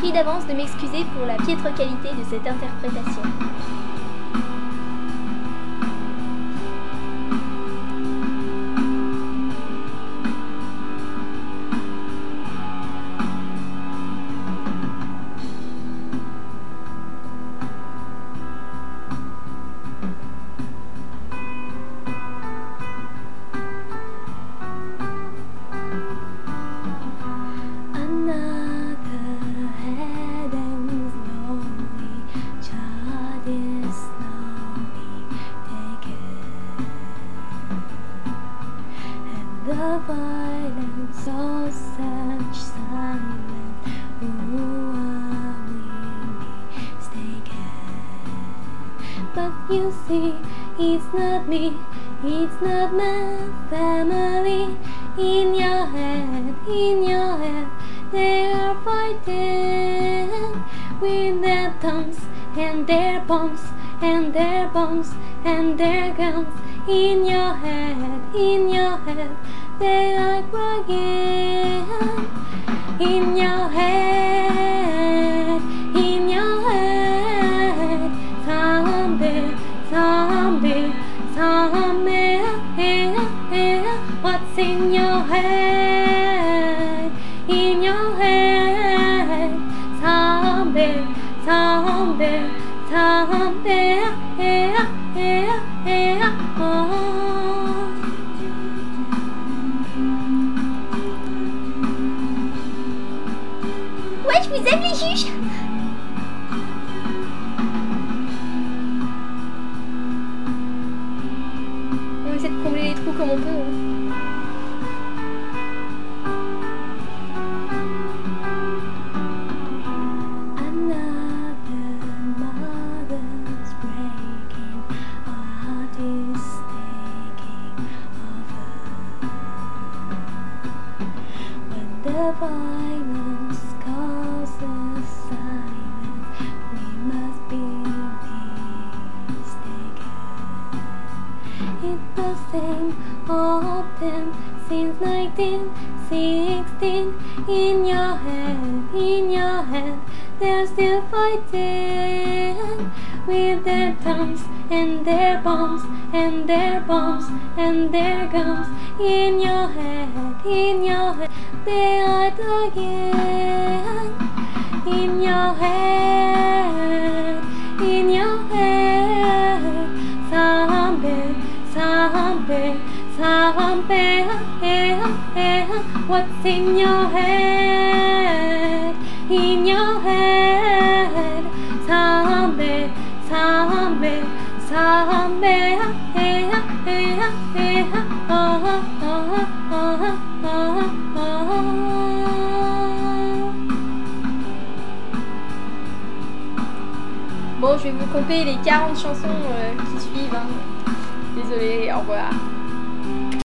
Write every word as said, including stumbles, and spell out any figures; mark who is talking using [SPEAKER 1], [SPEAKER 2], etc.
[SPEAKER 1] prie d'avance de m'excuser pour la piètre qualité de cette interprétation.
[SPEAKER 2] The violence of such silence, who are we mistaken? But you see, it's not me, it's not my family. In your head, in your head, they are fighting with their tongues and their bombs and their bombs and their guns. In your head, in your head, they are crying. In your head, in your head, someday, someday, someday, what's in your head, in your head, someday, someday, someday, yeah, yeah, yeah, oh.
[SPEAKER 1] Ouais, je vous aime les juges. On essaie de combler les trous comme on peut. Hein.
[SPEAKER 2] The violence causes silence. We must be mistaken. It's the same of them since nineteen sixteen. In your head, in your head, they're still fighting with their tongues and their bombs and their bombs and their guns. In your head, in your head, they are again. In your head, in your head, someday, someday, someday, what's in your head, in your head, someday, someday, someday, oh, oh, oh, oh, oh, oh.
[SPEAKER 1] Bon, je vais vous compter les quarante chansons euh, qui suivent. Hein. Désolée, au revoir.